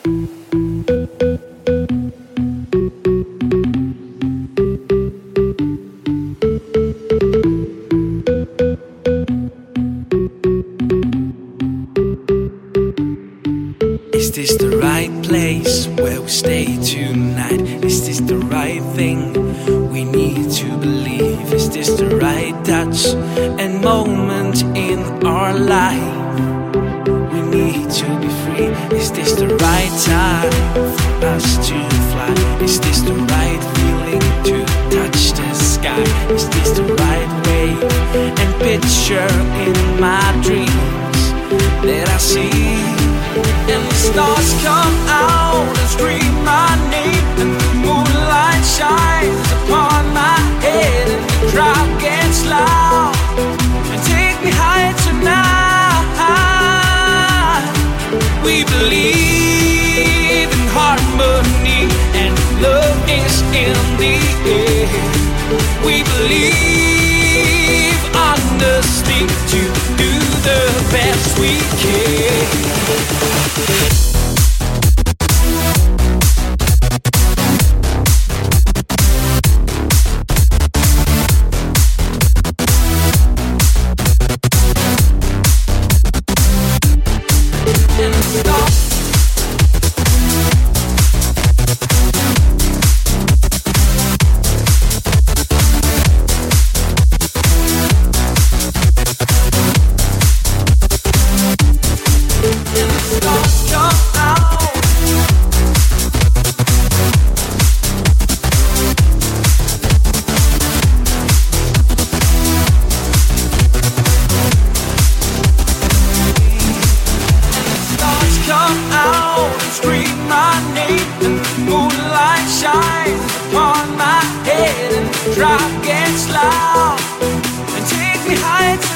Is this the right place where we stay tonight? Is this the right thing we need to believe? Is this the right touch and moment in our life? We need to be free. Is this the right time for us to fly? Is this the right feeling to touch the sky? Is this the right way and picture in my dreams that I see? And the stars come out and scream my name, and the moonlight shines upon my head, and the crowd gets loud and take me high tonight. We believe in harmony and love is in the air. We believe honestly to do the best we can. Drop gets loud and take me high.